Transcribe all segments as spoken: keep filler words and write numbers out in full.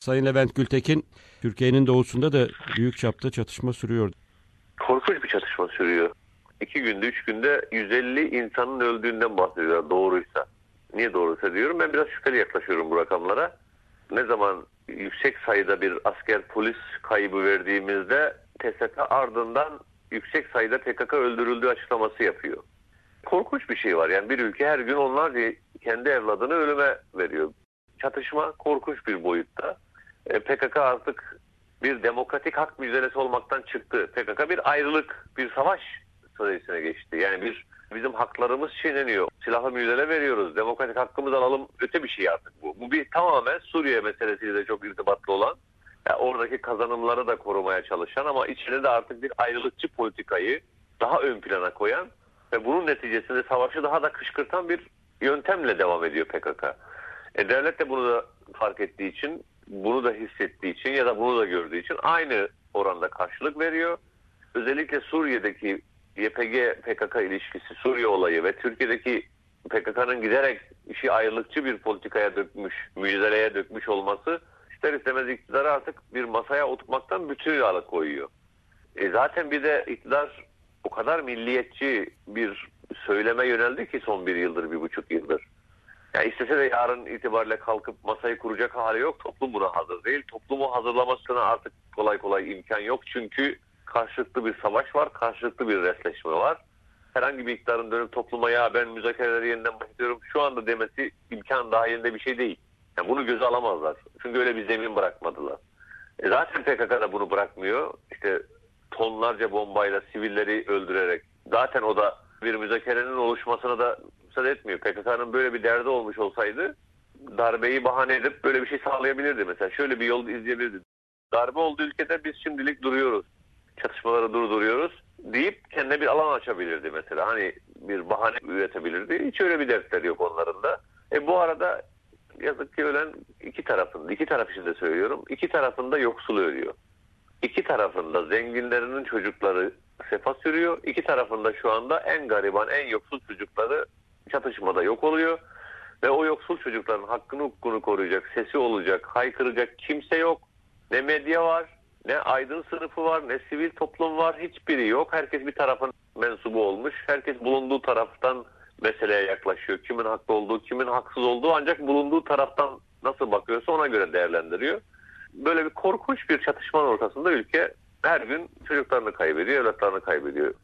Sayın Levent Gültekin, Türkiye'nin doğusunda da büyük çapta çatışma sürüyor. Korkunç bir çatışma sürüyor. İki günde, üç günde yüz elli insanın öldüğünden bahsediyorlar doğruysa. Niye doğruysa diyorum, ben biraz şüpheli yaklaşıyorum bu rakamlara. Ne zaman yüksek sayıda bir asker polis kaybı verdiğimizde T S K ardından yüksek sayıda P K K öldürüldüğü açıklaması yapıyor. Korkunç bir şey var. Yani bir ülke her gün onlarca kendi evladını ölüme veriyor. Çatışma korkunç bir boyutta. E, P K K artık bir demokratik hak mücadelesi olmaktan çıktı. P K K bir ayrılık, bir savaş stratejisine geçti. Yani bir bizim haklarımız çiğneniyor. Silahlı mücadele veriyoruz. Demokratik hakkımızı alalım. Öte bir şey artık bu. Bu bir tamamen Suriye meselesiyle de çok irtibatlı olan, yani oradaki kazanımları da korumaya çalışan ama içine de artık bir ayrılıkçı politikayı daha ön plana koyan ve bunun neticesinde savaşı daha da kışkırtan bir yöntemle devam ediyor P K K. E, devlet de bunu da fark ettiği için, bunu da hissettiği için ya da bunu da gördüğü için aynı oranda karşılık veriyor. Özellikle Suriye'deki Y P G P K K ilişkisi, Suriye olayı ve Türkiye'deki P K K'nın giderek işi ayrılıkçı bir politikaya dökmüş, mücadeleye dökmüş olması ister istemez iktidarı artık bir masaya oturtmaktan bütünüyle alıkoyuyor. E zaten bir de iktidar o kadar milliyetçi bir söyleme yöneldi ki son bir yıldır, bir buçuk yıldır. Yani istese de yarın itibariyle kalkıp masayı kuracak hali yok. Toplum buna hazır değil. Toplumu hazırlamasına artık kolay kolay imkan yok. Çünkü karşılıklı bir savaş var. Karşılıklı bir resleşme var. Herhangi bir iktidarın dönüp topluma ya ben müzakereleri yeniden başlıyorum şu anda demesi imkan dahilinde bir şey değil. Yani bunu göze alamazlar. Çünkü öyle bir zemin bırakmadılar. E zaten P K K da bunu bırakmıyor. İşte tonlarca bombayla sivilleri öldürerek. Zaten o da bir müzakerenin oluşmasına da müsaade etmiyor. P K K'nın böyle bir derdi olmuş olsaydı darbeyi bahane edip böyle bir şey sağlayabilirdi. Mesela şöyle bir yol izleyebilirdi. Darbe olduğu ülkede biz şimdilik duruyoruz. Çatışmaları durduruyoruz deyip kendine bir alan açabilirdi mesela. Hani bir bahane üretebilirdi. Hiç öyle bir dertleri yok onların da. E bu arada yazık ki ölen iki tarafın, iki taraf için de söylüyorum, iki tarafında yoksul ölüyor. İki tarafında zenginlerinin çocukları sefa sürüyor. İki tarafında şu anda en gariban, en yoksul çocukları çatışmada yok oluyor. Ve o yoksul çocukların hakkını hukukunu koruyacak, sesi olacak, haykıracak kimse yok. Ne medya var, ne aydın sınıfı var, ne sivil toplum var. Hiçbiri yok. Herkes bir tarafın mensubu olmuş. Herkes bulunduğu taraftan meseleye yaklaşıyor. Kimin haklı olduğu, kimin haksız olduğu ancak bulunduğu taraftan nasıl bakıyorsa ona göre değerlendiriyor. Böyle bir korkunç bir çatışmanın ortasında ülke her gün çocuklarını kaybediyor, evlatlarını kaybediyor.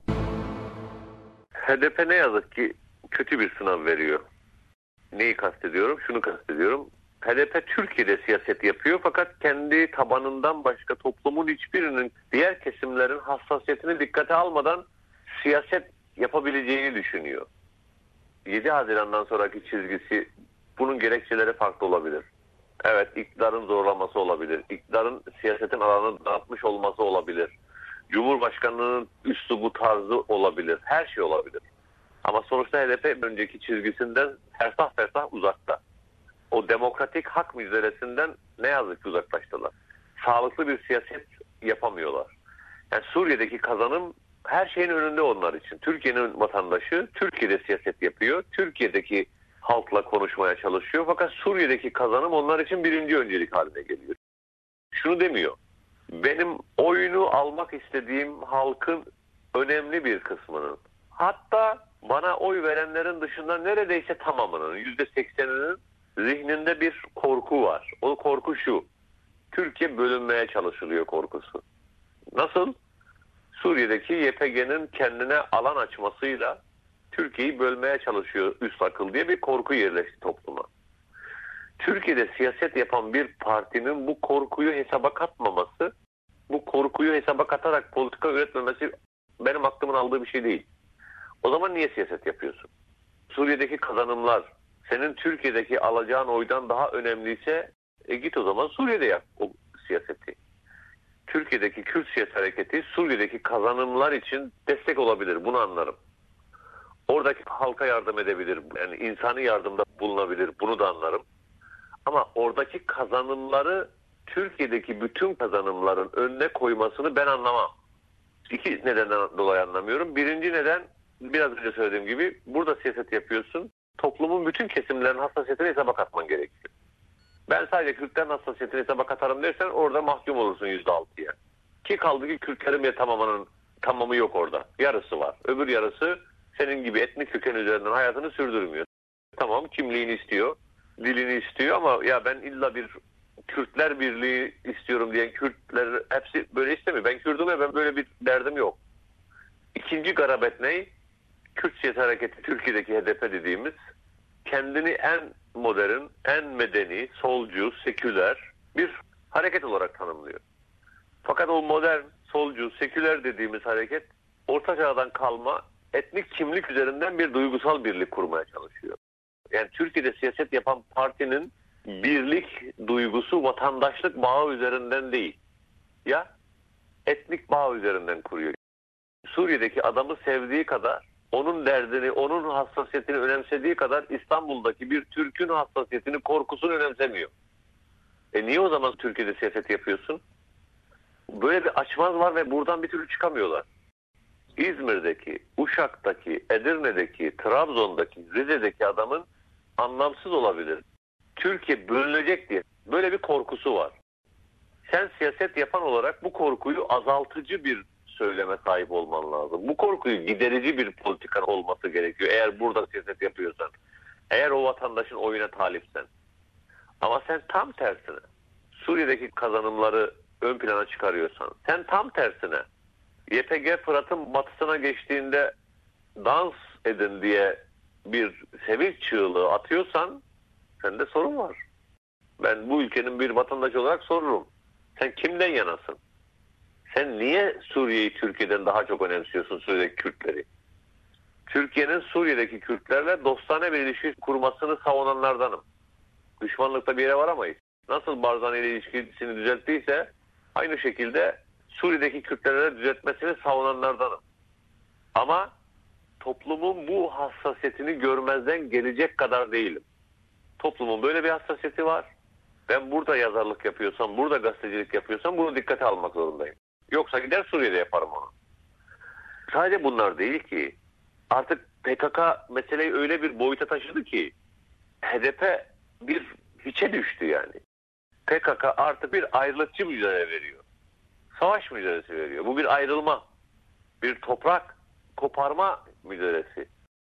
H D P ne yazık ki kötü bir sınav veriyor. Neyi kastediyorum? Şunu kastediyorum. H D P Türkiye'de siyaset yapıyor fakat kendi tabanından başka toplumun hiçbirinin diğer kesimlerin hassasiyetini dikkate almadan siyaset yapabileceğini düşünüyor. yedi Haziran'dan sonraki çizgisi, bunun gerekçeleri farklı olabilir. Evet, iktidarın zorlaması olabilir. İktidarın siyasetin alanını dağıtmış olması olabilir. Cumhurbaşkanlığının üslubu tarzı olabilir. Her şey olabilir. Ama sonuçta H D P önceki çizgisinden fersah fersah uzakta. O demokratik hak mücadelesinden ne yazık ki uzaklaştılar. Sağlıklı bir siyaset yapamıyorlar. Yani Suriye'deki kazanım her şeyin önünde onlar için. Türkiye'nin vatandaşı Türkiye'de siyaset yapıyor. Türkiye'deki halkla konuşmaya çalışıyor. Fakat Suriye'deki kazanım onlar için birinci öncelik haline geliyor. Şunu demiyor. Benim oyunu almak istediğim halkın önemli bir kısmının, hatta bana oy verenlerin dışında neredeyse tamamının, yüzde sekseninin zihninde bir korku var. O korku şu: Türkiye bölünmeye çalışılıyor korkusu. Nasıl? Suriye'deki Y P G'nin kendine alan açmasıyla Türkiye'yi bölmeye çalışıyor üst akıl diye bir korku yerleşti topluma. Türkiye'de siyaset yapan bir partinin bu korkuyu hesaba katmaması, bu korkuyu hesaba katarak politika üretmemesi benim aklımın aldığı bir şey değil. O zaman niye siyaset yapıyorsun? Suriye'deki kazanımlar senin Türkiye'deki alacağın oydan daha önemliyse e git o zaman Suriye'de yap o siyaseti. Türkiye'deki Kürt siyaset hareketi Suriye'deki kazanımlar için destek olabilir, bunu anlarım. Oradaki halka yardım edebilir, yani insani yardımda bulunabilir, bunu da anlarım. Ama oradaki kazanımları Türkiye'deki bütün kazanımların önüne koymasını ben anlamam. İki nedenden dolayı anlamıyorum. Birinci neden, biraz önce söylediğim gibi, burada siyaset yapıyorsun. Toplumun bütün kesimlerinin hassasiyetini hesaba katman gerekiyor. Ben sadece Kürtlerin hassasiyetini hesaba katarım dersen orada mahkum olursun yüzde altıya. Ki kaldı ki Kürtlerin bile tamamının tamamı yok orada. Yarısı var. Öbür yarısı senin gibi etnik köken üzerinden hayatını sürdürmüyor. Tamam, kimliğini istiyor, dilini istiyor ama ya ben illa bir Kürtler Birliği istiyorum diyen Kürtler hepsi böyle istemiyor. Ben Kürdüm ve ben böyle bir derdim yok. İkinci garabet ne? Kürt Siyasi Hareketi Türkiye'deki H D P dediğimiz kendini en modern, en medeni, solcu, seküler bir hareket olarak tanımlıyor. Fakat o modern, solcu, seküler dediğimiz hareket Orta Çağ'dan kalma etnik kimlik üzerinden bir duygusal birlik kurmaya çalışıyor. Yani Türkiye'de siyaset yapan partinin birlik duygusu vatandaşlık bağı üzerinden değil. Ya etnik bağ üzerinden kuruyor. Suriye'deki adamı sevdiği kadar, onun derdini, onun hassasiyetini önemsediği kadar İstanbul'daki bir Türk'ün hassasiyetini, korkusunu önemsemiyor. E niye o zaman Türkiye'de siyaset yapıyorsun? Böyle bir açmaz var ve buradan bir türlü çıkamıyorlar. İzmir'deki, Uşak'taki, Edirne'deki, Trabzon'daki, Rize'deki adamın anlamsız olabilir. Türkiye bölünecek diye böyle bir korkusu var. Sen siyaset yapan olarak bu korkuyu azaltıcı bir söyleme sahip olman lazım. Bu korkuyu giderici bir politikan olması gerekiyor. Eğer burada siyaset yapıyorsan, eğer o vatandaşın oyuna talipsen. Ama sen tam tersine Suriye'deki kazanımları ön plana çıkarıyorsan, sen tam tersine Y P G Fırat'ın batısına geçtiğinde dans edin diye bir sevinç çığlığı atıyorsan sende sorun var. Ben bu ülkenin bir vatandaşı olarak sorurum. Sen kimden yanasın? Sen niye Suriye'yi Türkiye'den daha çok önemsiyorsun, Suriye'deki Kürtleri? Türkiye'nin Suriye'deki Kürtlerle dostane bir ilişki kurmasını savunanlardanım. Düşmanlıkta bir yere varamayız. Nasıl Barzani ile ilişkisini düzelttiyse aynı şekilde Suriye'deki Kürtlerle düzeltmesini savunanlardanım. Ama toplumun bu hassasiyetini görmezden gelecek kadar değilim. Toplumun böyle bir hassasiyeti var. Ben burada yazarlık yapıyorsam, burada gazetecilik yapıyorsam bunu dikkate almak zorundayım. Yoksa gider Suriye'de yaparım onu. Sadece bunlar değil ki. Artık P K K meseleyi öyle bir boyuta taşıdı ki H D P bir hiçe düştü yani. P K K artık bir ayrılıkçı mücadele veriyor. Savaş mücadelesi veriyor. Bu bir ayrılma, bir toprak koparma mücadelesi.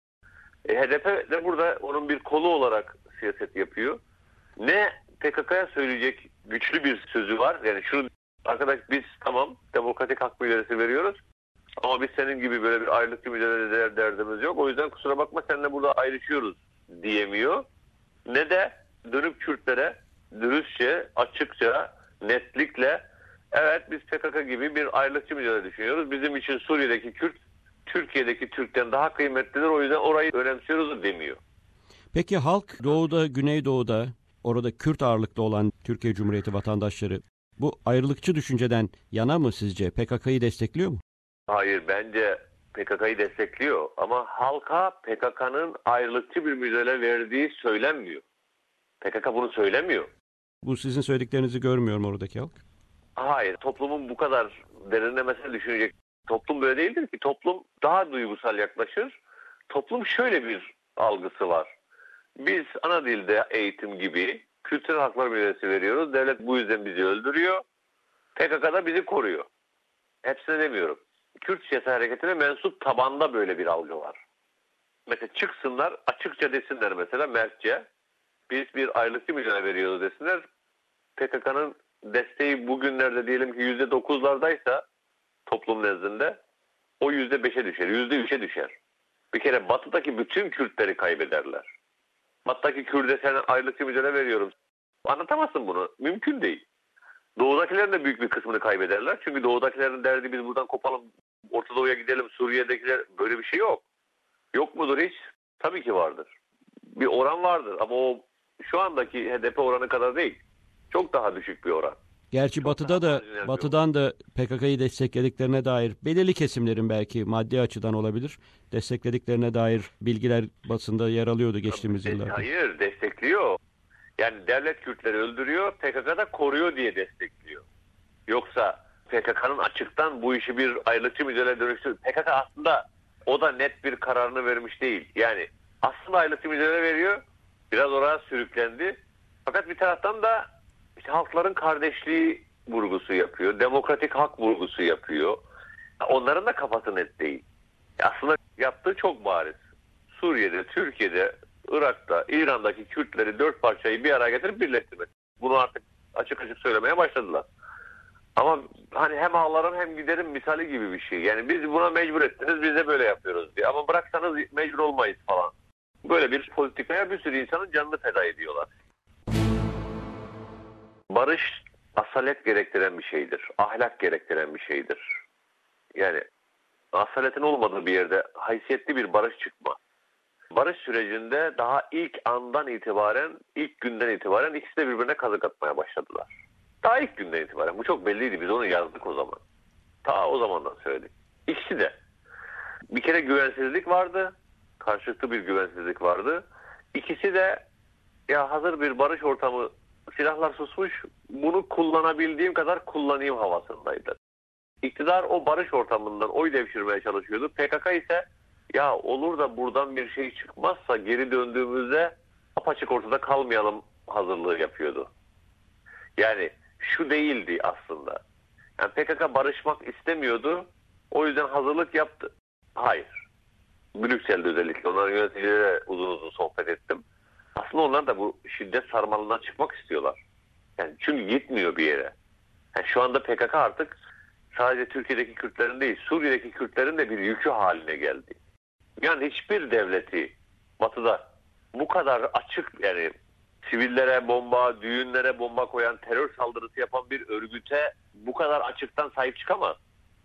E, H D P de burada onun bir kolu olarak siyaset yapıyor. Ne P K K'ya söyleyecek güçlü bir sözü var. Yani şunu, arkadaş biz tamam demokratik hak mücadelesi veriyoruz ama biz senin gibi böyle bir ayrılıkçı mücadele derdimiz yok. O yüzden kusura bakma seninle burada ayrışıyoruz diyemiyor. Ne de dönüp Kürtlere dürüstçe, açıkça, netlikle evet biz P K K gibi bir ayrılıkçı mücadele düşünüyoruz. Bizim için Suriye'deki Kürt, Türkiye'deki Türk'ten daha kıymetlidir. O yüzden orayı önemsiyoruz demiyor. Peki halk doğuda, güneydoğuda, orada Kürt ağırlıklı olan Türkiye Cumhuriyeti vatandaşları bu ayrılıkçı düşünceden yana mı sizce? P K K'yı destekliyor mu? Hayır, bence P K K'yı destekliyor ama halka P K K'nın ayrılıkçı bir mücadele verdiği söylenmiyor. P K K bunu söylemiyor. Bu sizin söylediklerinizi görmüyorum oradaki halk. Hayır, toplumun bu kadar derinlemesine düşünecek. Toplum böyle değildir ki. Toplum daha duygusal yaklaşır. Toplum şöyle bir algısı var. Biz ana dilde eğitim gibi kültürel haklar mücadelesi veriyoruz. Devlet bu yüzden bizi öldürüyor. P K K da bizi koruyor. Hepsine demiyorum. Kürt Siyasi Hareketi'ne mensup tabanda böyle bir algı var. Mesela çıksınlar, açıkça desinler mesela mertçe. Biz bir ayrılıkçı mücadele veriyoruz desinler. P K K'nın desteği bugünlerde diyelim ki yüzde dokuzlardaysa toplum nezdinde o yüzde beşe düşer, yüzde üçe düşer. Bir kere batıdaki bütün Kürtleri kaybederler. Batıdaki Kürt'e sen ayrılıkçı mücadele veriyorum. Anlatamazsın bunu. Mümkün değil. Doğudakilerin de büyük bir kısmını kaybederler. Çünkü doğudakilerin derdi biz buradan kopalım, Orta Doğu'ya gidelim, Suriye'dekiler böyle bir şey yok. Yok mudur hiç? Tabii ki vardır. Bir oran vardır ama o şu andaki H D P oranı kadar değil. Çok daha düşük bir oran. Gerçi Çok batıda da batıdan da P K K'yı desteklediklerine dair belirli kesimlerin belki maddi açıdan olabilir desteklediklerine dair bilgiler basında yer alıyordu geçtiğimiz yıllarda. Hayır, destekliyor. Yani devlet Kürtleri öldürüyor, P K K da koruyor diye destekliyor. Yoksa P K K'nın açıktan bu işi bir ayrılıkçı mücadele dönüştürüyor. P K K aslında o da net bir kararını vermiş değil. Yani aslında ayrılıkçı mücadele veriyor, biraz oraya sürüklendi. Fakat bir taraftan da işte halkların kardeşliği vurgusu yapıyor. Demokratik hak vurgusu yapıyor. Onların da kafası net değil. Aslında yaptığı çok bariz. Suriye'de, Türkiye'de, Irak'ta, İran'daki Kürtleri dört parçayı bir araya getirip birleştirmek. Bunu artık açık açık söylemeye başladılar. Ama hani hem ağlarım hem giderim misali gibi bir şey. Yani biz buna mecbur ettiniz, biz de böyle yapıyoruz diye. Ama bıraksanız mecbur olmayız falan. Böyle bir politikaya bir sürü insanın canını feda ediyorlar. Barış asalet gerektiren bir şeydir. Ahlak gerektiren bir şeydir. Yani asaletin olmadığı bir yerde haysiyetli bir barış çıkmaz. Barış sürecinde daha ilk andan itibaren, ilk günden itibaren ikisi de birbirine kazık atmaya başladılar. Daha ilk günden itibaren. Bu çok belliydi. Biz onu yazdık o zaman. Ta o zamandan söyledik. İkisi de. Bir kere güvensizlik vardı. Karşılıklı bir güvensizlik vardı. İkisi de ya hazır bir barış ortamı, silahlar susmuş, bunu kullanabildiğim kadar kullanayım havasındaydı. İktidar o barış ortamından oy devşirmeye çalışıyordu. P K K ise ya olur da buradan bir şey çıkmazsa geri döndüğümüzde apaçık ortada kalmayalım hazırlığı yapıyordu. Yani şu değildi aslında. Yani P K K barışmak istemiyordu. O yüzden hazırlık yaptı. Hayır. Brüksel'de özellikle onların yöneticileriyle uzun uzun sohbet ettim. Aslında onlar da bu şiddet sarmalından çıkmak istiyorlar. Yani çünkü gitmiyor bir yere. Yani şu anda P K K artık sadece Türkiye'deki Kürtlerin değil, Suriye'deki Kürtlerin de bir yükü haline geldi. Yani hiçbir devleti Batı'da bu kadar açık, yani sivillere bomba, düğünlere bomba koyan, terör saldırısı yapan bir örgüte bu kadar açıktan sahip çıkamaz.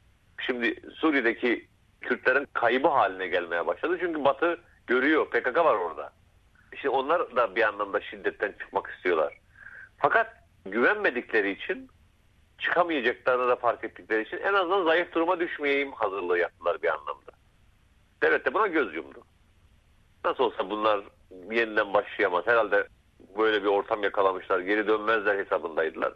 Şimdi Suriye'deki Kürtlerin kaybı haline gelmeye başladı. Çünkü Batı görüyor, P K K var orada. İşte onlar da bir anlamda şiddetten çıkmak istiyorlar. Fakat güvenmedikleri için, çıkamayacaklarını da fark ettikleri için en azından zayıf duruma düşmeyeyim hazırlığı yaptılar bir anlamda. Devlet de buna göz yumdu. Nasıl olsa bunlar yeniden başlayamaz. Herhalde böyle bir ortam yakalamışlar. Geri dönmezler hesabındaydılar.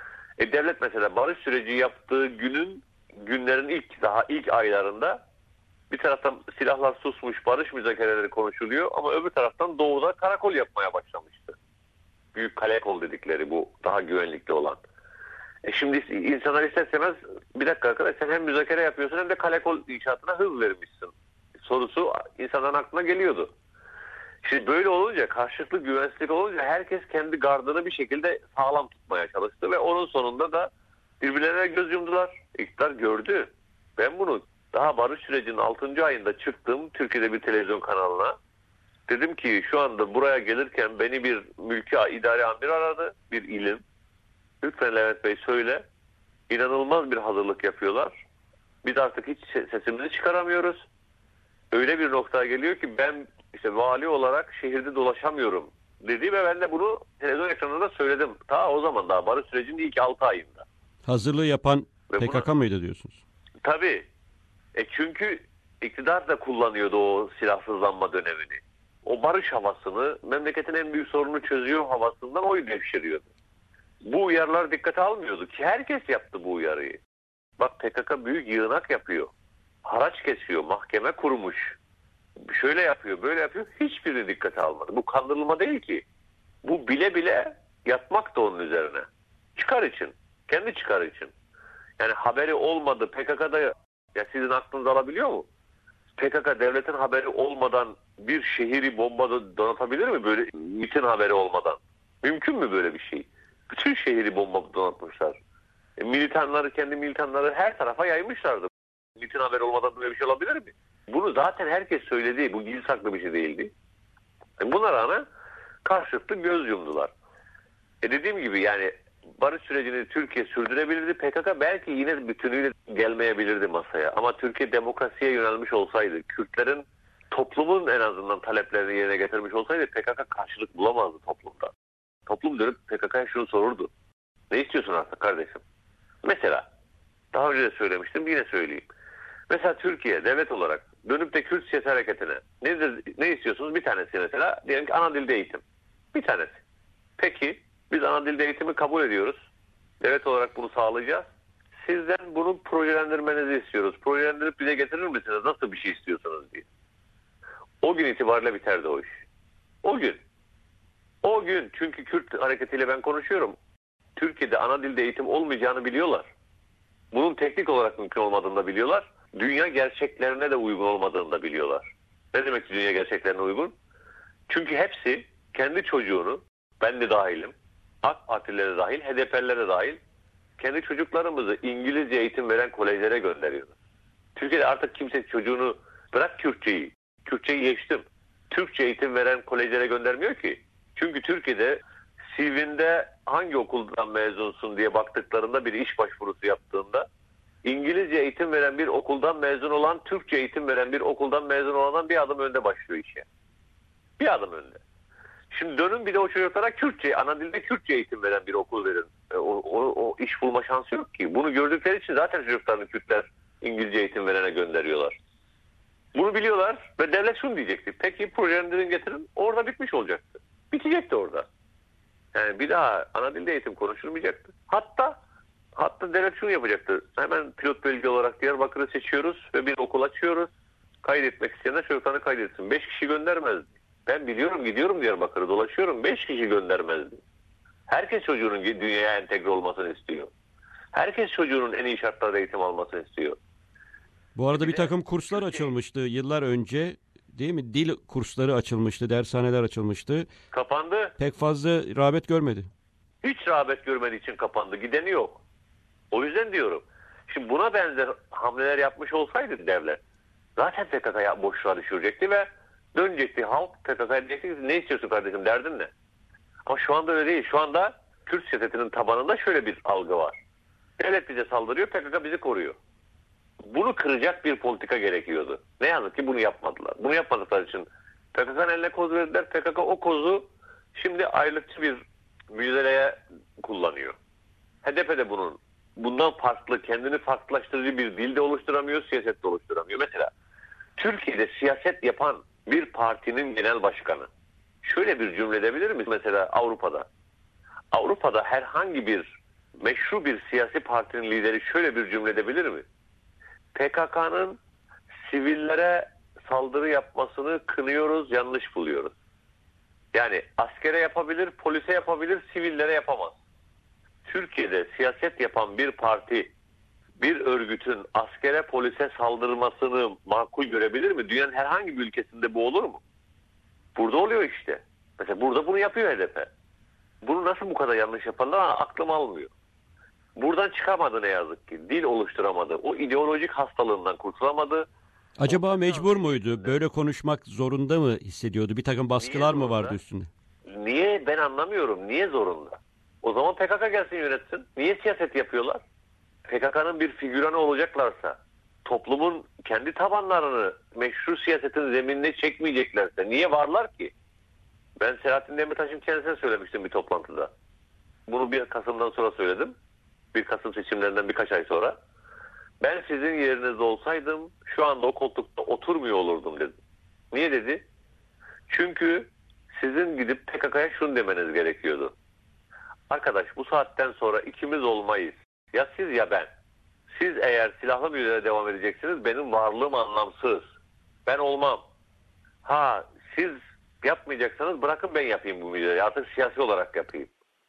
E devlet mesela barış süreci yaptığı günün, günlerin ilk daha ilk aylarında bir taraftan silahlar susmuş, barış müzakereleri konuşuluyor ama öbür taraftan doğuda karakol yapmaya başlamıştı. Büyük karakol dedikleri bu daha güvenlikli olan. E şimdi insanlar ister istemez bir dakika arkadaş sen hem müzakere yapıyorsun hem de karakol inşaatına hız vermişsin sorusu insanların aklına geliyordu. Şimdi böyle olunca, karşılıklı güvensizlik olunca herkes kendi gardını bir şekilde sağlam tutmaya çalıştı ve onun sonunda da birbirlerine göz yumdular. İktidar gördü. Ben bunu daha barış sürecinin altıncı ayında çıktım Türkiye'de bir televizyon kanalına. Dedim ki şu anda buraya gelirken beni bir mülki idare amiri aradı, bir ilim. Lütfen Levent Bey söyle. İnanılmaz bir hazırlık yapıyorlar. Biz artık hiç sesimizi çıkaramıyoruz. Öyle bir noktaya geliyor ki ben işte vali olarak şehirde dolaşamıyorum dedi ve ben de bunu televizyon ekranında söyledim. Ta o zaman daha barış sürecinin ilk altı ayında. Hazırlığı yapan ve P K K buna, mıydı diyorsunuz? Tabii. E çünkü iktidar da kullanıyordu o silahsızlanma dönemini. O barış havasını, memleketin en büyük sorununu çözüyor havasından oy devşiriyordu. Bu uyarılar dikkate almıyordu ki herkes yaptı bu uyarıyı. Bak P K K büyük yığınak yapıyor. Haraç kesiyor, mahkeme kurmuş. Şöyle yapıyor, böyle yapıyor. Hiçbiri dikkate almadı. Bu kandırılma değil ki. Bu bile bile yatmak da onun üzerine. Çıkar için. Kendi çıkar için. Yani haberi olmadı. P K K'da ya sizin aklınız alabiliyor mu? P K K devletin haberi olmadan bir şehri bomba donatabilir mi? Böyle MİT'in haberi olmadan. Mümkün mü böyle bir şey? Bütün şehri bomba donatmışlar. E, militanları, kendi militanları her tarafa yaymışlardı. MİT'in haberi olmadan böyle bir şey olabilir mi? Bunu zaten herkes söyledi. Bu gizli saklı bir şey değildi. E, buna rağmen karşılıklı göz yumdular. E dediğim gibi yani barış sürecini Türkiye sürdürebilirdi. P K K belki yine bütünüyle gelmeyebilirdi masaya. Ama Türkiye demokrasiye yönelmiş olsaydı, Kürtlerin toplumun en azından taleplerini yerine getirmiş olsaydı P K K karşılık bulamazdı toplumda. Toplum dönüp P K K'ya şunu sorurdu. Ne istiyorsun artık kardeşim? Mesela daha önce de söylemiştim, yine söyleyeyim. Mesela Türkiye devlet olarak dönüp de Kürt siyasi hareketine nedir, ne istiyorsunuz? Bir tanesi mesela diyelim ki ana dilde eğitim. Bir tanesi. Peki biz ana dilde eğitimi kabul ediyoruz. Devlet olarak bunu sağlayacağız. Sizden bunu projelendirmenizi istiyoruz. Projelendirip bize getirir misiniz? Nasıl bir şey istiyorsunuz diye. O gün itibariyle biterdi o iş. O gün. O gün çünkü Kürt hareketiyle ben konuşuyorum. Türkiye'de ana dilde eğitim olmayacağını biliyorlar. Bunun teknik olarak mümkün olmadığını da biliyorlar. Dünya gerçeklerine de uygun olmadığını da biliyorlar. Ne demek dünya gerçeklerine uygun? Çünkü hepsi kendi çocuğunu, ben de dahilim, AK Partililere dahil, H D P'lilere dahil, kendi çocuklarımızı İngilizce eğitim veren kolejlere gönderiyorlar. Türkiye'de artık kimse çocuğunu, bırak Kürtçeyi, Kürtçeyi geçtim, Türkçe eğitim veren kolejlere göndermiyor ki. Çünkü Türkiye'de C V'nde hangi okuldan mezunsun diye baktıklarında, bir iş başvurusu yaptığında, İngilizce eğitim veren bir okuldan mezun olan, Türkçe eğitim veren bir okuldan mezun olandan bir adım önde başlıyor işe. Bir adım önde. Şimdi dönün bir de o çocuklara Kürtçe, ana dilde Kürtçe eğitim veren bir okul verin. O, o, o iş bulma şansı yok ki. Bunu gördükleri için zaten çocuklarını Kürtler İngilizce eğitim verene gönderiyorlar. Bunu biliyorlar ve devlet şunu diyecekti. Peki projelerini getirin, orada bitmiş olacaktı. Bitecekti orada. Yani bir daha ana dilde eğitim konuşulmayacaktı. Hatta hatta devlet şunu yapacaktı. Hemen pilot bölge olarak Diyarbakır'ı seçiyoruz ve bir okul açıyoruz. Kaydetmek isteyenler çocuklarını kaydetsin. Beş kişi göndermezdi. Ben biliyorum, gidiyorum Diyarbakır'ı dolaşıyorum. Beş kişi göndermezdi. Herkes çocuğunun dünyaya entegre olmasını istiyor. Herkes çocuğunun en iyi şartlarda eğitim almasını istiyor. Bu arada bir takım kurslar açılmıştı yıllar önce, değil mi? Dil kursları açılmıştı, dershaneler açılmıştı. Kapandı. Pek fazla rağbet görmedi. Hiç rağbet görmediği için kapandı. Gideni yok. O yüzden diyorum. Şimdi buna benzer hamleler yapmış olsaydı devlet, zaten P K K'ya boşluğa düşürecekti ve dönecekti. Halk P K K'ya diyecekti ki, ne istiyorsun kardeşim, derdin ne? Ama şu anda öyle değil. Şu anda Kürt siyasetinin tabanında şöyle bir algı var. Devlet bize saldırıyor, P K K bizi koruyor. Bunu kıracak bir politika gerekiyordu. Ne yazık ki bunu yapmadılar. Bunu yapmadıkları için P K K'nın eline koz verdiler. P K K o kozu şimdi ayrılıkçı bir mücadeleye kullanıyor. H D P de bunun bundan farklı, kendini farklılaştırıcı bir dilde oluşturamıyor, siyaset de oluşturamıyor. Mesela Türkiye'de siyaset yapan bir partinin genel başkanı şöyle bir cümle edebilir mi? Mesela Avrupa'da. Avrupa'da herhangi bir meşru bir siyasi partinin lideri şöyle bir cümle edebilir mi? P K K'nın sivillere saldırı yapmasını kınıyoruz, yanlış buluyoruz. Yani askere yapabilir, polise yapabilir, sivillere yapamaz. Türkiye'de siyaset yapan bir parti, bir örgütün askere, polise saldırmasını makul görebilir mi? Dünyanın herhangi bir ülkesinde bu olur mu? Burada oluyor işte. Mesela burada bunu yapıyor H D P. Bunu nasıl bu kadar yanlış yaparlar aklım almıyor. Buradan çıkamadı ne yazık ki. Dil oluşturamadı. O ideolojik hastalığından kurtulamadı. Acaba mecbur muydu? Böyle konuşmak zorunda mı hissediyordu? Bir takım baskılar mı vardı üstünde? Niye? Ben anlamıyorum. Niye zorunda? O zaman P K K gelsin yönetsin. Niye siyaset yapıyorlar? P K K'nın bir figüranı olacaklarsa, toplumun kendi tabanlarını meşru siyasetin zeminine çekmeyeceklerse niye varlar ki? Ben Selahattin Demirtaş'ın kendisine söylemiştim bir toplantıda. Bunu bir Kasım'dan sonra söyledim. bir Kasım seçimlerinden birkaç ay sonra. Ben sizin yerinizde olsaydım şu anda o koltukta oturmuyor olurdum dedim. Niye dedi? Çünkü sizin gidip P K K'ya şunu demeniz gerekiyordu. Arkadaş bu saatten sonra ikimiz olmayız. Ya siz ya ben. Siz eğer silahlı mücadeleye devam edeceksiniz, benim varlığım anlamsız. Ben olmam. Ha siz yapmayacaksanız bırakın ben yapayım bu mücadeleyi. Artık siyasi olarak yapayım.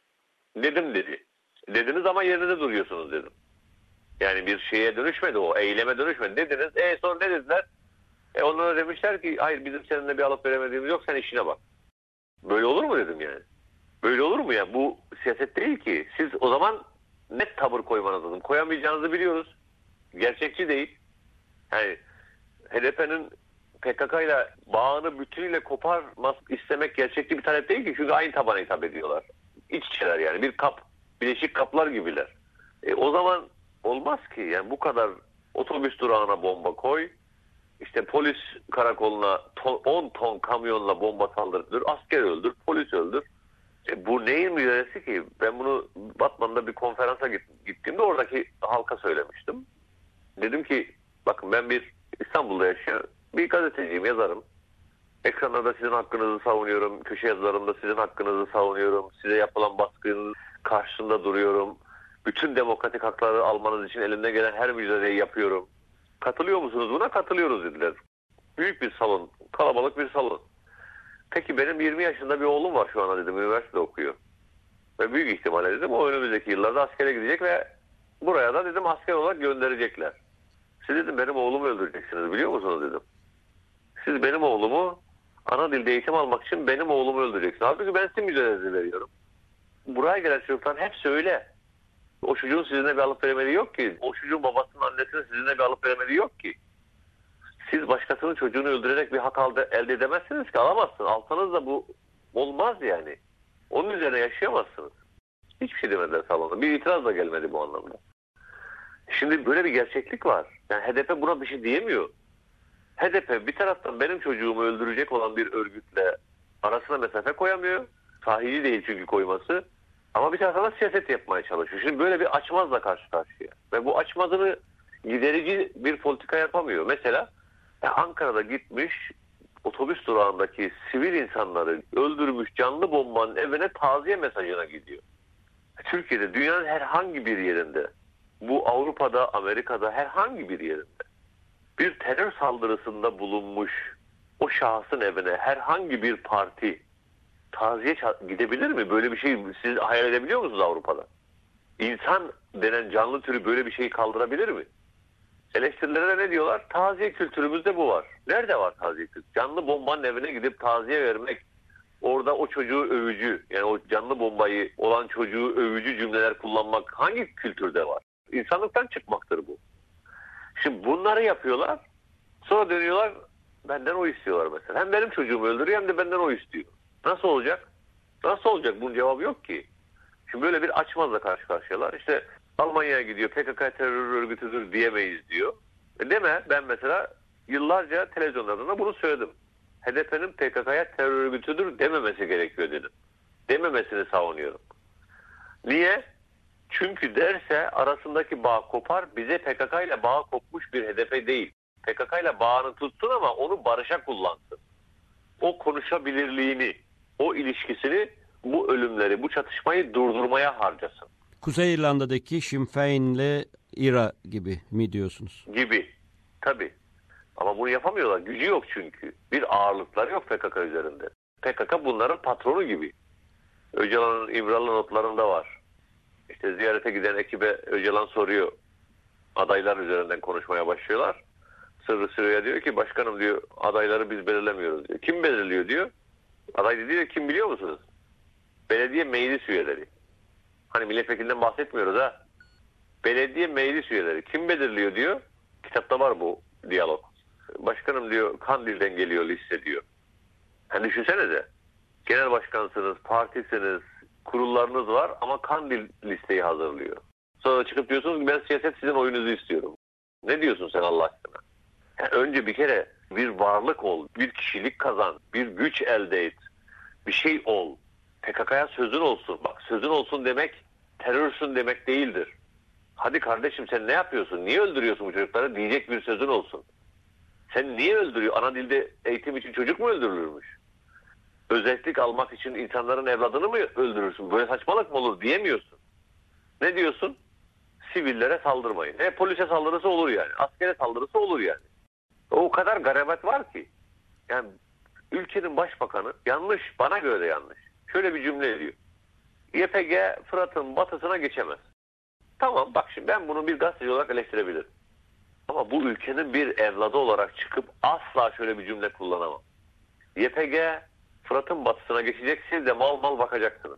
Dedim dedi. Dediniz ama yerinizde duruyorsunuz dedim. Yani bir şeye dönüşmedi o. Eyleme dönüşmedi. Dediniz. E sonra ne dediler? E onlara demişler ki hayır bizim seninle bir alıp veremediğimiz yok, sen işine bak. Böyle olur mu dedim yani. Böyle olur mu ya? Bu siyaset değil ki. Siz o zaman net tavır koymanız lazım. Koyamayacağınızı biliyoruz. Gerçekçi değil. Yani H D P'nin P K K ile bağını bütünüyle koparmak istemek gerçekçi bir talep değil ki. Çünkü aynı tabana hitap ediyorlar. İç içeler yani. Bir kap. Bileşik kaplar gibiler. E, o zaman olmaz ki. Yani bu kadar otobüs durağına bomba koy. İşte polis karakoluna ton, on ton kamyonla bomba saldırır. Asker öldür. Polis öldür. E, bu neyin mücadelesi ki? Ben bunu Batman'da bir konferansa gittiğimde oradaki halka söylemiştim. Dedim ki bakın ben bir İstanbul'da yaşayan bir gazeteciyim, yazarım. Ekranlarda sizin hakkınızı savunuyorum. Köşe yazılarımda sizin hakkınızı savunuyorum. Size yapılan baskının karşısında duruyorum. Bütün demokratik hakları almanız için elimden gelen her mücadeleyi yapıyorum. Katılıyor musunuz buna? Katılıyoruz dediler. Büyük bir salon, kalabalık bir salon. Peki benim yirmi yaşında bir oğlum var şu anda dedim, üniversitede okuyor. Ve büyük ihtimalle dedim o önümüzdeki yıllarda askere gidecek ve buraya da dedim asker olarak gönderecekler. Siz dedim benim oğlumu öldüreceksiniz biliyor musunuz dedim. Siz benim oğlumu ana dilde eğitim almak için benim oğlumu öldüreceksiniz. Halbuki ben sizin mücadelenizi veriyorum. Buraya gelen çocukların hepsi öyle. O çocuğun sizinle bir alıp veremediği yok ki. O çocuğun babasının annesinin sizinle bir alıp veremediği yok ki. Siz başkasının çocuğunu öldürerek bir hak elde edemezsiniz ki, alamazsınız. Alsanız da bu olmaz yani. Onun üzerine yaşayamazsınız. Hiçbir şey demediler salonda. Bir itiraz da gelmedi bu anlamda. Şimdi böyle bir gerçeklik var. Yani H D P buna bir şey diyemiyor. H D P bir taraftan benim çocuğumu öldürecek olan bir örgütle arasına mesafe koyamıyor. Sahici değil çünkü koyması. Ama bir taraftan da siyaset yapmaya çalışıyor. Şimdi böyle bir açmazla karşı karşıya. Ve bu açmazını giderici bir politika yapamıyor. Mesela Ankara'da gitmiş otobüs durağındaki sivil insanları öldürmüş canlı bombanın evine taziye mesajına gidiyor. Türkiye'de dünyanın herhangi bir yerinde, bu Avrupa'da, Amerika'da herhangi bir yerinde bir terör saldırısında bulunmuş o şahsın evine herhangi bir parti taziye gidebilir mi? Böyle bir şey siz hayal edebiliyor musunuz Avrupa'da? İnsan denen canlı türü böyle bir şeyi kaldırabilir mi? Eleştirilere ne diyorlar? Taziye kültürümüzde bu var. Nerede var taziye kültürü? Canlı bombanın evine gidip taziye vermek, orada o çocuğu övücü, yani o canlı bombayı olan çocuğu övücü cümleler kullanmak hangi kültürde var? İnsanlıktan çıkmaktır bu. Şimdi bunları yapıyorlar, sonra dönüyorlar, benden o istiyorlar mesela. Hem benim çocuğumu öldürüyor hem de benden o istiyor. Nasıl olacak? Nasıl olacak? Bunun cevabı yok ki. Şimdi böyle bir açmazla karşı karşıyalar. İşte Almanya'ya gidiyor, P K K terör örgütüdür diyemeyiz diyor. E deme, ben mesela yıllarca televizyonlarda da bunu söyledim. H D P'nin P K K'ya terör örgütüdür dememesi gerekiyor dedim. Dememesini savunuyorum. Niye? Çünkü derse arasındaki bağ kopar, bize P K K ile bağ kopmuş bir H D P değil. P K K ile bağını tutsun ama onu barışa kullansın. O konuşabilirliğini, o ilişkisini, bu ölümleri, bu çatışmayı durdurmaya harcasın. Kuzey İrlanda'daki Sinn Féin'le İ R A gibi mi diyorsunuz? Gibi. Tabii. Ama bunu yapamıyorlar. Gücü yok çünkü. Bir ağırlıkları yok P K K üzerinde. P K K bunların patronu gibi. Öcalan'ın İmralı notlarında var. İşte ziyarete giden ekibe Öcalan soruyor. Adaylar üzerinden konuşmaya başlıyorlar. Sırrı Sırrı'ya diyor ki başkanım diyor adayları biz belirlemiyoruz diyor. Kim belirliyor diyor. Aday diyor kim biliyor musunuz? Belediye meclis üyeleri. Hani milletvekilinden bahsetmiyoruz ha. Belediye meclis üyeleri. Kim belirliyor diyor. Kitapta var bu diyalog. Başkanım diyor Kandil'den geliyor liste diyor. Hani düşünsenize. Genel başkansınız, partisiniz, kurullarınız var ama Kandil listeyi hazırlıyor. Sonra çıkıp diyorsunuz ki ben siyaset sizin oyunuzu istiyorum. Ne diyorsun sen Allah aşkına? Yani önce bir kere bir varlık ol, bir kişilik kazan, bir güç elde et, bir şey ol. P K K'ya sözün olsun. Bak sözün olsun demek terörsün demek değildir. Hadi kardeşim sen ne yapıyorsun? Niye öldürüyorsun bu çocukları? Diyecek bir sözün olsun. Sen niye öldürüyor? Ana dilde eğitim için çocuk mu öldürülürmüş? Özellik almak için insanların evladını mı öldürürsün? Böyle saçmalık mı olur diyemiyorsun. Ne diyorsun? Sivillere saldırmayın. E polise saldırısı olur yani. Askere saldırısı olur yani. O kadar garabet var ki. Yani ülkenin başbakanı yanlış, bana göre de yanlış. Şöyle bir cümle ediyor. Y P G Fırat'ın batısına geçemez. Tamam bak şimdi ben bunu bir gazeteci olarak eleştirebilirim. Ama bu ülkenin bir evladı olarak çıkıp asla şöyle bir cümle kullanamam. Y P G Fırat'ın batısına geçecek, siz de mal mal bakacaksınız.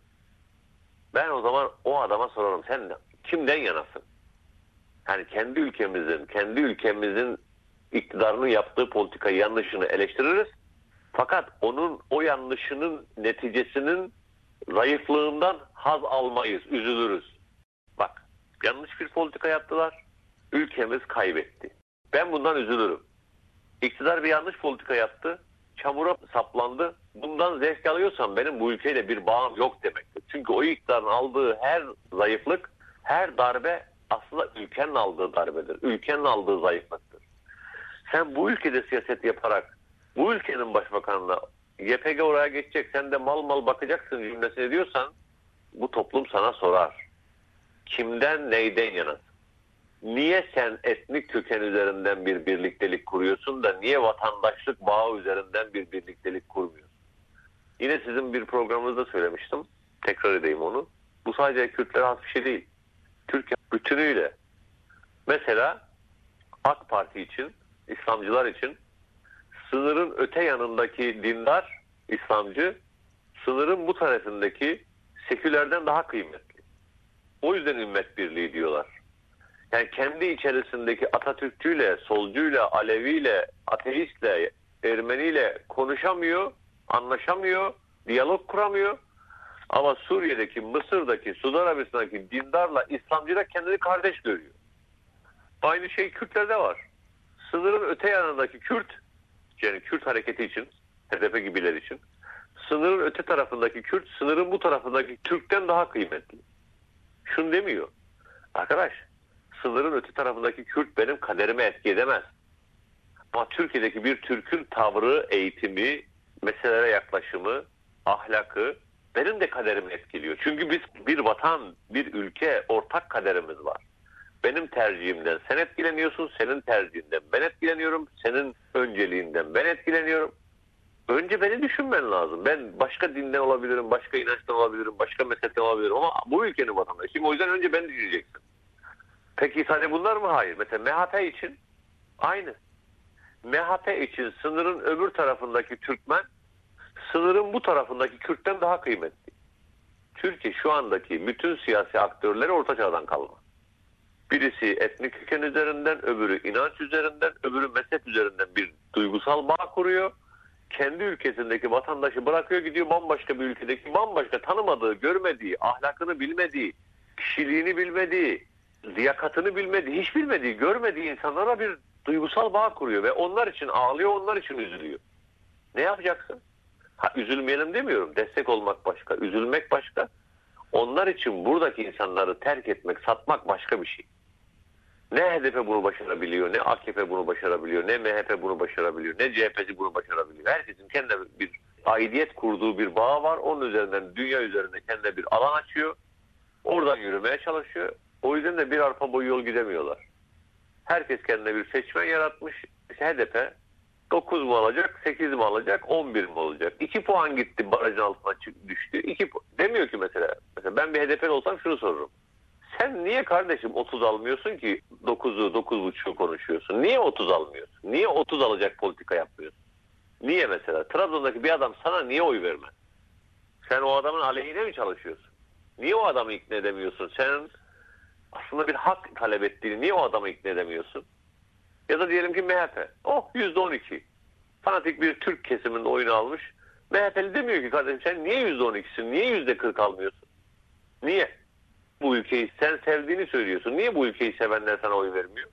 Ben o zaman o adama sorarım, sen kimden yanasın? Yani kendi ülkemizin, kendi ülkemizin iktidarının yaptığı politikayı, yanlışını eleştiririz. Fakat onun o yanlışının neticesinin zayıflığından haz almayız, üzülürüz. Bak, yanlış bir politika yaptılar, ülkemiz kaybetti. Ben bundan üzülürüm. İktidar bir yanlış politika yaptı, çamura saplandı. Bundan zevk alıyorsam benim bu ülkeyle bir bağım yok demektir. Çünkü o iktidarın aldığı her zayıflık, her darbe aslında ülkenin aldığı darbedir. Ülkenin aldığı zayıflıktır. Sen bu ülkede siyaset yaparak bu ülkenin başbakanına Y P G oraya geçecek, sen de mal mal bakacaksın cümlesini diyorsan bu toplum sana sorar. Kimden neyden yanasın? Niye sen etnik köken üzerinden bir birliktelik kuruyorsun da niye vatandaşlık bağı üzerinden bir birliktelik kurmuyorsun? Yine sizin bir programınızda söylemiştim. Tekrar edeyim onu. Bu sadece Kürtlere has bir şey değil. Türkiye bütünüyle. Mesela AK Parti için, İslamcılar için sınırın öte yanındaki dindar, İslamcı, sınırın bu tarafındaki sekülerden daha kıymetli. O yüzden ümmet birliği diyorlar. Yani kendi içerisindeki Atatürkçüyle, solcuyla, Aleviyle, ateistle, Ermeniyle konuşamıyor, anlaşamıyor, diyalog kuramıyor. Ama Suriye'deki, Mısır'daki, Suudi Arabistan'daki dindarla İslamcılar kendini kardeş görüyor. Aynı şey Kürtlerde var. Sınırın öte yanındaki Kürt, yani Kürt hareketi için, H D P gibiler için, sınırın öte tarafındaki Kürt, sınırın bu tarafındaki Türk'ten daha kıymetli. Şunu demiyor. Arkadaş, sınırın öte tarafındaki Kürt benim kaderime etki edemez. Ama Türkiye'deki bir Türk'ün tavrı, eğitimi, meselelere yaklaşımı, ahlakı benim de kaderimi etkiliyor. Çünkü biz bir vatan, bir ülke, ortak kaderimiz var. Benim tercihimden sen etkileniyorsun, senin tercihinden ben etkileniyorum, senin önceliğinden ben etkileniyorum. Önce beni düşünmen lazım. Ben başka dinden olabilirim, başka inançtan olabilirim, başka mezhepten olabilirim ama bu ülkenin vatandaşıyım. O yüzden önce ben düşüneceksin. Peki sadece bunlar mı? Hayır. Mesela M H P için aynı. M H P için sınırın öbür tarafındaki Türkmen, sınırın bu tarafındaki Kürt'ten daha kıymetli. Türkiye şu andaki bütün siyasi aktörleri Orta Çağ'dan kalma. Birisi etnik köken üzerinden, öbürü inanç üzerinden, öbürü mezhep üzerinden bir duygusal bağ kuruyor. Kendi ülkesindeki vatandaşı bırakıyor, gidiyor bambaşka bir ülkedeki bambaşka tanımadığı, görmediği, ahlakını bilmediği, kişiliğini bilmediği, liyakatını bilmediği, hiç bilmediği, görmediği insanlara bir duygusal bağ kuruyor ve onlar için ağlıyor, onlar için üzülüyor. Ne yapacaksın? Ha, üzülmeyelim demiyorum. Destek olmak başka, üzülmek başka. Onlar için buradaki insanları terk etmek, satmak başka bir şey. Ne H D P bunu başarabiliyor, ne A K P bunu başarabiliyor, ne M H P bunu başarabiliyor, ne C H P'si bunu başarabiliyor. Herkesin kendine bir aidiyet kurduğu bir bağ var. Onun üzerinden, dünya üzerinde kendine bir alan açıyor. Oradan yürümeye çalışıyor. O yüzden de bir arpa boyu yol gidemiyorlar. Herkes kendine bir seçmen yaratmış. İşte H D P dokuz mu alacak, sekiz mi alacak, on bir mi olacak? iki puan gitti, barajın altına düştü. iki demiyor ki mesela. Mesela ben bir H D P'li olsam şunu sorurum. Sen niye kardeşim otuz almıyorsun ki dokuzu, dokuz buçuğu konuşuyorsun? Niye otuz almıyorsun? Niye otuz alacak politika yapmıyorsun? Niye mesela? Trabzon'daki bir adam sana niye oy vermez? Sen o adamın aleyhine mi çalışıyorsun? Niye o adamı ikna edemiyorsun? Sen aslında bir hak talep ettiğini niye o adamı ikna edemiyorsun? Ya da diyelim ki M H P. Oh yüzde on iki. Fanatik bir Türk kesiminin oyunu almış. M H P'li demiyor ki kardeşim sen niye yüzde on ikisin? Niye yüzde kırk almıyorsun? Niye? Bu ülkeyi sen sevdiğini söylüyorsun. Niye bu ülkeyi sevenler sana oy vermiyor?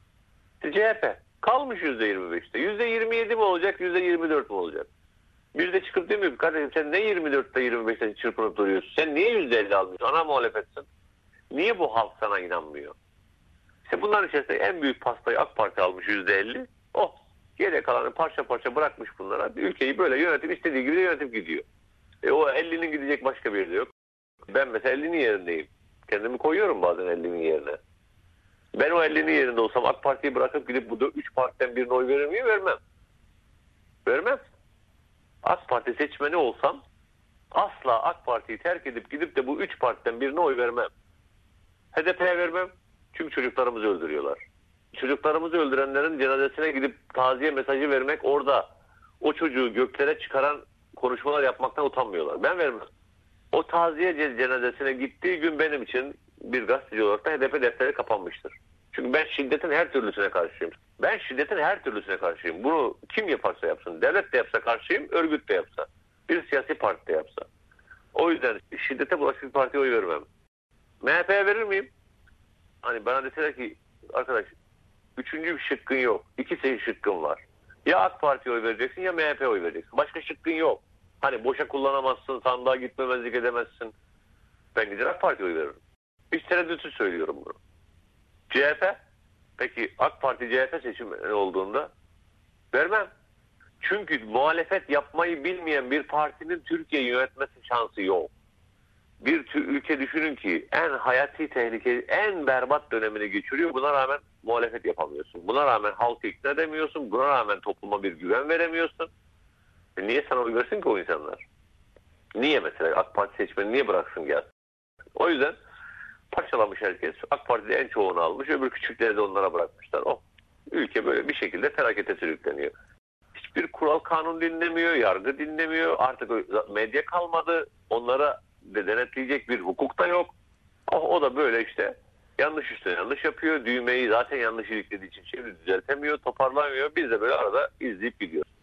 C H P. Kalmış yüzde yirmi beşte. yüzde yirmi yedi mi olacak? yüzde yirmi dört mi olacak? Bir de çıkıp demiyor ki kardeşim sen ne yirmi dörtte yirmi beşte çırpınıp duruyorsun? Sen niye yüzde elli almıyorsun? Ana muhalefetsin. Niye bu halk sana inanmıyor? İşte bunların içerisinde en büyük pastayı AK Parti almış yüzde elli. Oh, geriye kalanı parça parça bırakmış bunlara. Ülkeyi böyle yönetip istediği gibi de yönetip gidiyor. E o ellinin gidecek başka bir yerde yok. Ben mesela ellinin yerindeyim. Kendimi koyuyorum bazen ellinin yerine. Ben o ellinin yerinde olsam AK Parti'yi bırakıp gidip bu üç partiden birine oy verir miyim? Vermem. Vermem. AK Parti seçmeni olsam asla AK Parti'yi terk edip gidip de bu üç partiden birine oy vermem. H D P'ye vermem. Çünkü çocuklarımızı öldürüyorlar. Çocuklarımızı öldürenlerin cenazesine gidip taziye mesajı vermek, orada o çocuğu göklere çıkaran konuşmalar yapmaktan utanmıyorlar. Ben vermem. O taziye cenazesine gittiği gün benim için bir gazeteci olarak da H D P defteri kapanmıştır. Çünkü ben şiddetin her türlüsüne karşıyım. Ben şiddetin her türlüsüne karşıyım. Bunu kim yaparsa yapsın. Devlet de yapsa karşıyım, örgüt de yapsa. Bir siyasi parti de yapsa. O yüzden şiddete bulaşık bir partiye oy vermem. M H P'ye verir miyim? Hani bana deseler ki arkadaş üçüncü bir şıkkın yok. İki seçim şıkkın var. Ya AK Parti'ye oy vereceksin ya M H P'ye oy vereceksin. Başka şıkkın yok. Hani boşa kullanamazsın, sandığa gitmemezlik edemezsin. Ben gider AK Parti'ye oy veririm. Hiç tereddütsüz söylüyorum bunu. C H P? Peki AK Parti C H P seçimi olduğunda vermem. Çünkü muhalefet yapmayı bilmeyen bir partinin Türkiye'yi yönetmesi şansı yok. Bir ülke düşünün ki en hayati tehlike, en berbat dönemini geçiriyor. Buna rağmen muhalefet yapamıyorsun. Buna rağmen halkı ikna edemiyorsun. Buna rağmen topluma bir güven veremiyorsun. Niye sana oy versin ki o insanlar? Niye mesela AK Parti seçmeni niye bıraksın gelsin? O O yüzden parçalamış herkes. AK Parti'de en çoğunu almış. Öbür küçükleri de onlara bırakmışlar. Oh, ülke böyle bir şekilde felakete sürükleniyor. Hiçbir kural kanun dinlemiyor. Yargı dinlemiyor. Artık medya kalmadı. Onlara de denetleyecek bir hukuk da yok. Oh, o da böyle işte yanlış üstüne yanlış yapıyor. Düğmeyi zaten yanlış iliklediği için şimdi düzeltemiyor, toparlamıyor. Biz de böyle arada izleyip gidiyoruz.